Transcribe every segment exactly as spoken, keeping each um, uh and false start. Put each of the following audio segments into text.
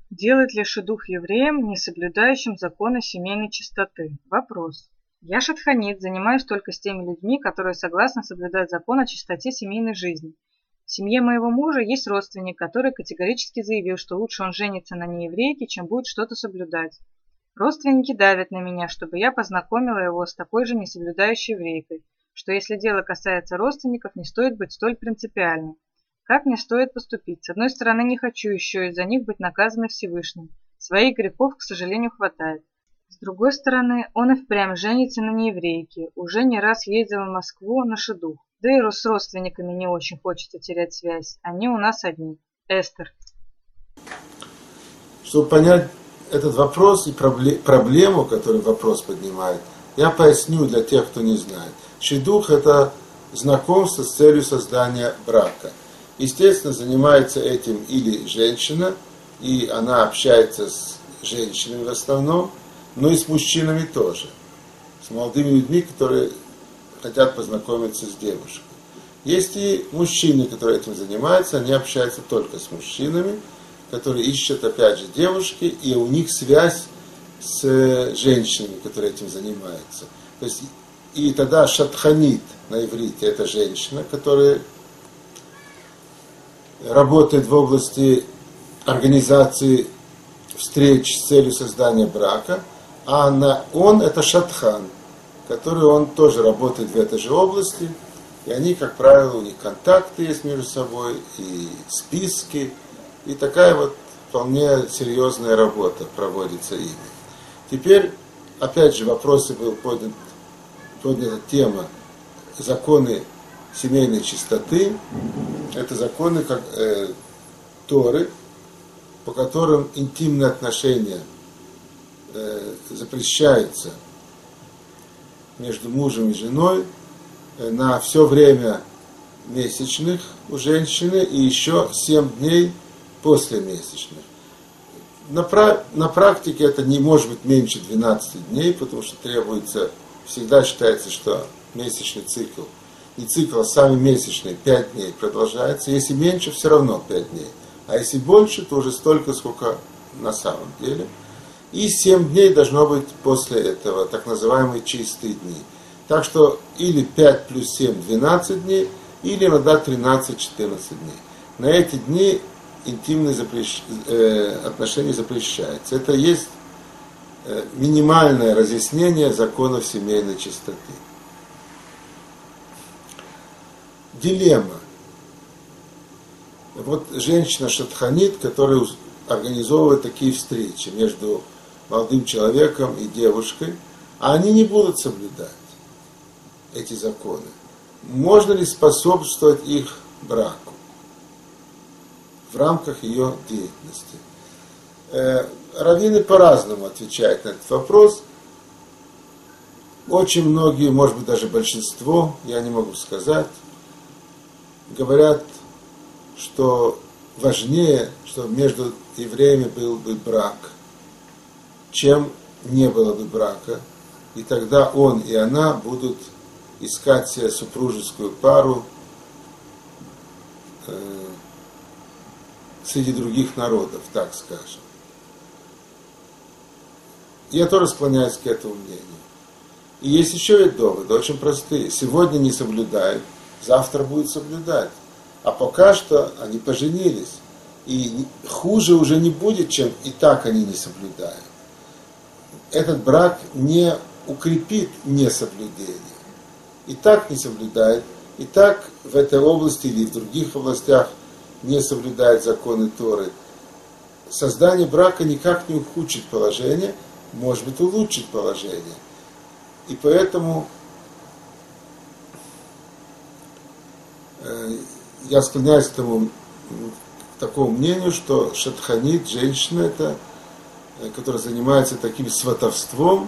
Делает ли шидух евреям, не соблюдающим законы семейной чистоты? Вопрос. Я шатханит, занимаюсь только с теми людьми, которые согласны соблюдать закон о чистоте семейной жизни. В семье моего мужа есть родственник, который категорически заявил, что лучше он женится на нееврейке, чем будет что-то соблюдать. Родственники давят на меня, чтобы я познакомила его с такой же несоблюдающей еврейкой, что если дело касается родственников, не стоит быть столь принципиальным. Как мне стоит поступить? С одной стороны, не хочу еще из-за них быть наказанной Всевышним. Своих грехов, к сожалению, хватает. С другой стороны, он и впрямь женится на нееврейке. Уже не раз ездил в Москву на шидух. Да и с родственниками не очень хочется терять связь. Они у нас одни. Эстер. Чтобы понять этот вопрос и проблему, которую вопрос поднимает, я поясню для тех, кто не знает. Шидух – это знакомство с целью создания брака. Естественно, занимается этим или женщина, и она общается с женщинами в основном, но и с мужчинами тоже, с молодыми людьми, которые хотят познакомиться с девушкой. Есть и мужчины, которые этим занимаются, они общаются только с мужчинами, которые ищут, опять же, девушки, и у них связь с женщинами, которые этим занимаются. То есть, и тогда шатханит на иврите – это женщина, которая работает в области организации встреч с целью создания брака, а на, он это шатхан, который он тоже работает в этой же области, и они, как правило, у них контакты есть между собой, и списки, и такая вот вполне серьезная работа проводится ими. Теперь, опять же, в вопросе был поднят, поднята тема законы семейной чистоты. Это законы как, э, Торы, по которым интимные отношения э, запрещаются между мужем и женой э, на все время месячных у женщины и еще семь дней после месячных. На, пра- на практике это не может быть меньше двенадцати дней, потому что требуется, всегда считается, что месячный цикл, не цикл, а сами месячные пять дней продолжается. Если меньше, все равно пять дней. А если больше, то уже столько, сколько на самом деле. И семь дней должно быть после этого, так называемые чистые дни. Так что или пять плюс семь – двенадцать дней, или иногда тринадцать-четырнадцать дней. На эти дни интимные запрещ... э, отношения запрещаются. Это есть э, минимальное разъяснение законов семейной чистоты. Дилемма. Вот женщина шатханит, которая организовывает такие встречи между молодым человеком и девушкой, а они не будут соблюдать эти законы. Можно ли способствовать их браку в рамках ее деятельности? Э, раввины по-разному отвечают на этот вопрос. Очень многие, может быть даже большинство, я не могу сказать, говорят, что важнее, чтобы между евреями был бы брак, чем не было бы брака. И тогда он и она будут искать себе супружескую пару э, среди других народов, так скажем. Я тоже склоняюсь к этому мнению. И есть еще и доводы, очень простые. Сегодня не соблюдают, завтра будут соблюдать. А пока что они поженились. И хуже уже не будет, чем и так они не соблюдают. Этот брак не укрепит несоблюдение. И так не соблюдает, и так в этой области или в других областях не соблюдает законы Торы. Создание брака никак не ухудшит положение, может быть, улучшит положение. И поэтому э, я склоняюсь к, тому, к такому мнению, что шатханит, женщина, это, которая занимается таким сватовством,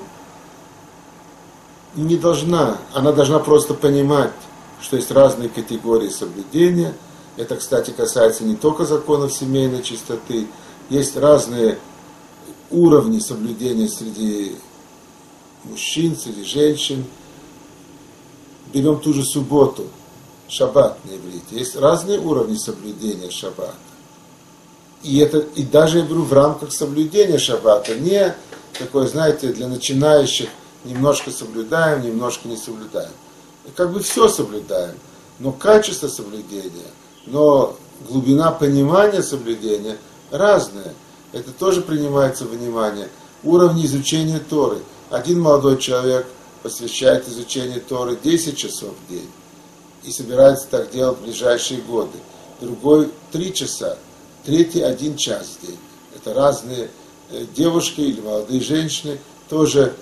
не должна, она должна просто понимать, что есть разные категории соблюдения. Это, кстати, касается не только законов семейной чистоты, есть разные уровни соблюдения среди мужчин, среди женщин. Берем ту же субботу, шаббат на иврите. Есть разные уровни соблюдения шаббата. И, это, и даже, я говорю, в рамках соблюдения шаббата, не такое, знаете, для начинающих немножко соблюдаем, немножко не соблюдаем. И как бы все соблюдаем, но качество соблюдения, но глубина понимания соблюдения разная. Это тоже принимается во внимание. Уровни изучения Торы. Один молодой человек посвящает изучению Торы десять часов в день и собирается так делать в ближайшие годы. Другой три часа, третий один час в день. Это разные девушки или молодые женщины тоже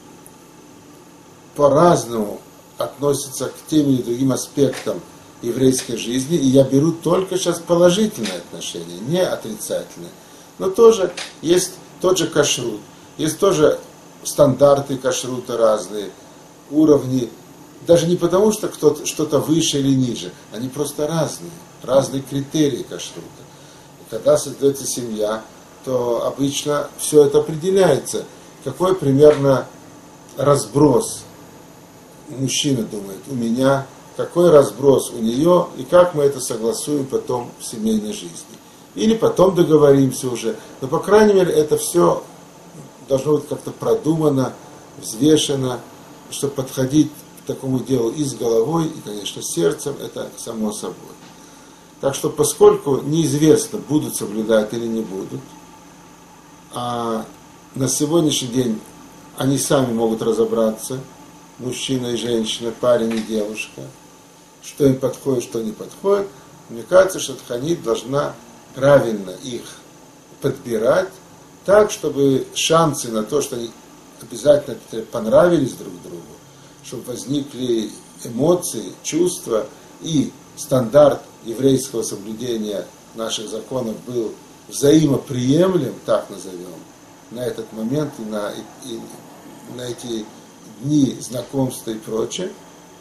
по-разному относятся к тем или другим аспектам еврейской жизни. И я беру только сейчас положительное отношение, не отрицательное. Но тоже есть тот же кашрут, есть тоже стандарты кашрута разные, уровни. Даже не потому, что кто-то что-то выше или ниже, они просто разные, разные критерии кашрута. И когда создается семья, то обычно все это определяется. Какой примерно разброс мужчина думает у меня, какой разброс у нее, и как мы это согласуем потом в семейной жизни. Или потом договоримся уже. Но, по крайней мере, это все должно быть как-то продумано, взвешено, чтобы подходить к такому делу и с головой, и, конечно, сердцем, это само собой. Так что, поскольку неизвестно, будут соблюдать или не будут, а на сегодняшний день они сами могут разобраться, мужчина и женщина, парень и девушка, что им подходит, что не подходит, мне кажется, что Тханит должна правильно их подбирать так, чтобы шансы на то, что они обязательно понравились друг другу, чтобы возникли эмоции, чувства и стандарт еврейского соблюдения наших законов был взаимоприемлем, так назовем, на этот момент и на, и, и на эти дни знакомства и прочее.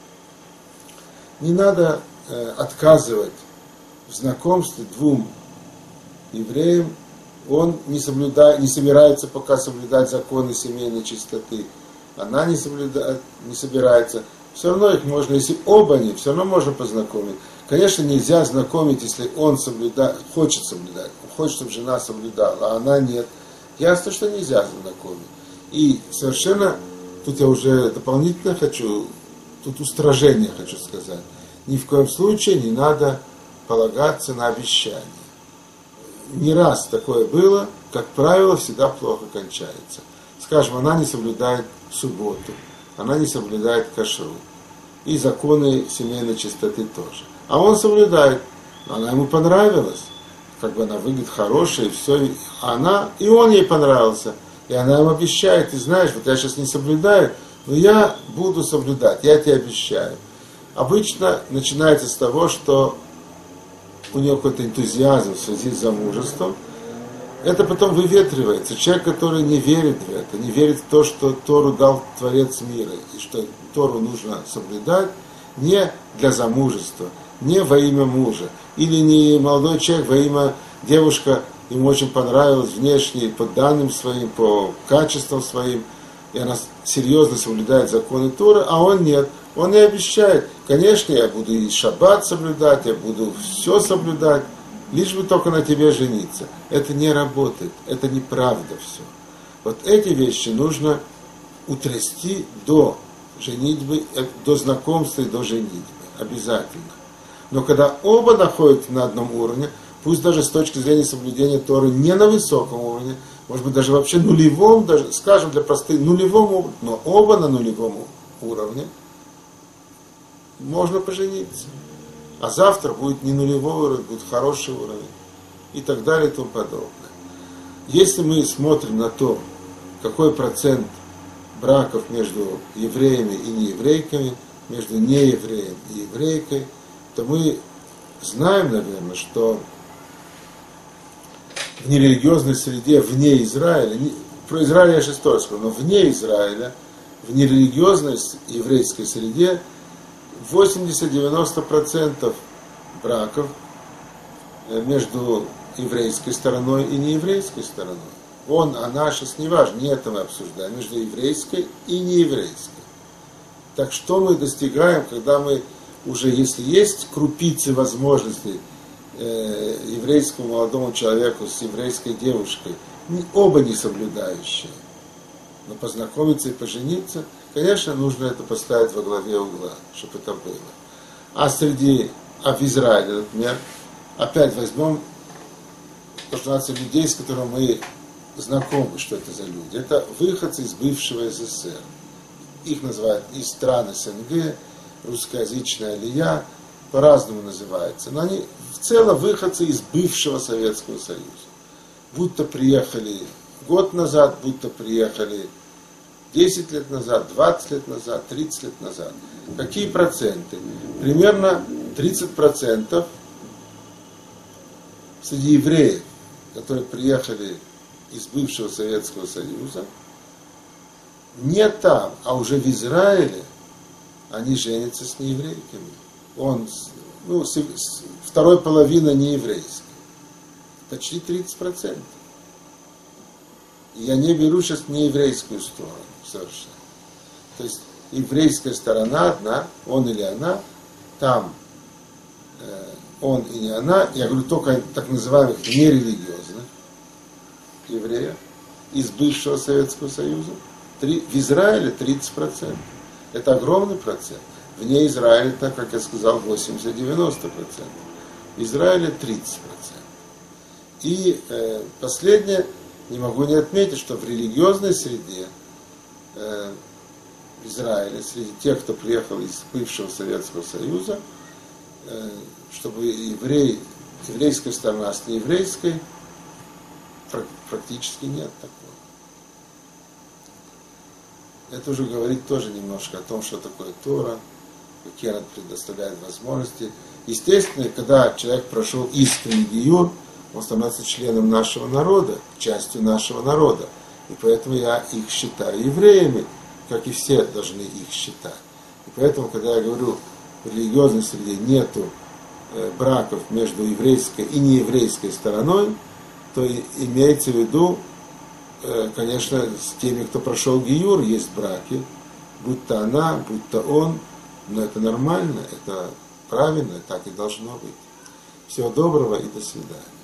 Не надо э, отказывать в знакомстве двум евреям. Он не, соблюдает, не собирается пока соблюдать законы семейной чистоты. Она не, соблюдает, не собирается. Все равно их можно, если оба они, все равно можно познакомить. Конечно, нельзя знакомить, если он соблюдает, хочет соблюдать, хочет, чтобы жена соблюдала, а она нет. Ясно, что нельзя знакомить. И совершенно, тут я уже дополнительно хочу, тут устражение хочу сказать. Ни в коем случае не надо полагаться на обещания. Не раз такое было, как правило, всегда плохо кончается. Скажем, она не соблюдает субботу, она не соблюдает кашрут. И законы семейной чистоты тоже. А он соблюдает. Она ему понравилась. Как бы она выглядит хорошей, и все. А она, и он ей понравился. И она ему обещает, ты знаешь, вот я сейчас не соблюдаю, но я буду соблюдать, я тебе обещаю. Обычно начинается с того, что у него какой-то энтузиазм в связи с замужеством. Это потом выветривается. Человек, который не верит в это, не верит в то, что Тору дал Творец мира, и что Тору нужно соблюдать не для замужества, не во имя мужа, или не молодой человек во имя девушка, ему очень понравилось внешне, по данным своим, по качествам своим, и она серьезно соблюдает законы Торы, а он нет. Он и обещает, конечно, я буду и шаббат соблюдать, я буду все соблюдать, лишь бы только на тебе жениться. Это не работает, это неправда все. Вот эти вещи нужно утрясти до женитьбы, до знакомства и до женитьбы, обязательно. Но когда оба находятся на одном уровне, пусть даже с точки зрения соблюдения Торы не на высоком уровне, может быть даже вообще нулевом, даже, скажем для простых, нулевом уровне, но оба на нулевом уровне, можно пожениться. А завтра будет не нулевой уровень, будет хороший уровень. И так далее и тому подобное. Если мы смотрим на то, какой процент браков между евреями и нееврейками, между неевреем и еврейкой, то мы знаем, наверное, что в нерелигиозной среде вне Израиля, не, про Израиль я сейчас тоже скажу, но вне Израиля, в нерелигиозной еврейской среде восемьдесят-девяносто процентов браков между еврейской стороной и нееврейской стороной. Он, она, сейчас не важно, не это мы обсуждаем, между еврейской и нееврейской. Так что мы достигаем, когда мы уже, если есть крупицы возможностей э, еврейскому молодому человеку с еврейской девушкой, не, оба не соблюдающие, но познакомиться и пожениться, конечно, нужно это поставить во главе угла, чтобы это было. А среди, а в Израиле, например, опять возьмем пожалуйста, людей, с которыми мы знакомы, что это за люди. Это выходцы из бывшего СССР. Их называют из стран СНГ, русскоязычная алия, по-разному называется. Но они в целом выходцы из бывшего Советского Союза. Будто приехали год назад, будто приехали десять лет назад, двадцать лет назад, тридцать лет назад. Какие проценты? Примерно тридцать процентов среди евреев, которые приехали из бывшего Советского Союза, не там, а уже в Израиле, они женятся с нееврейками. Он, ну, с, с, второй половина нееврейской. Почти тридцать процентов. И я не беру сейчас нееврейскую сторону совершенно. То есть еврейская сторона одна, он или она, там э, он и не она, я говорю только так называемых нерелигиозных евреев из бывшего Советского Союза. Три, в Израиле тридцать процентов. Это огромный процент. Вне Израиля, так как я сказал, восемьдесят-девяносто процентов. В Израиле тридцать процентов. И э, последнее, не могу не отметить, что в религиозной среде э, в Израиле, среди тех, кто приехал из бывшего Советского Союза, э, чтобы еврей, еврейская сторона с нееврейской, практически нет такого. Это уже говорит тоже немножко о том, что такое Тора, какие она предоставляет возможности. Естественно, когда человек прошел искренний гиюр, он становится членом нашего народа, частью нашего народа. И поэтому я их считаю евреями, как и все должны их считать. И поэтому, когда я говорю, в религиозной среде нету э, браков между еврейской и нееврейской стороной, то и, имеется в виду, э, конечно, с теми, кто прошел гиюр, есть браки, будь то она, будь то он, но это нормально, это правильно, так и должно быть. Всего доброго и до свидания.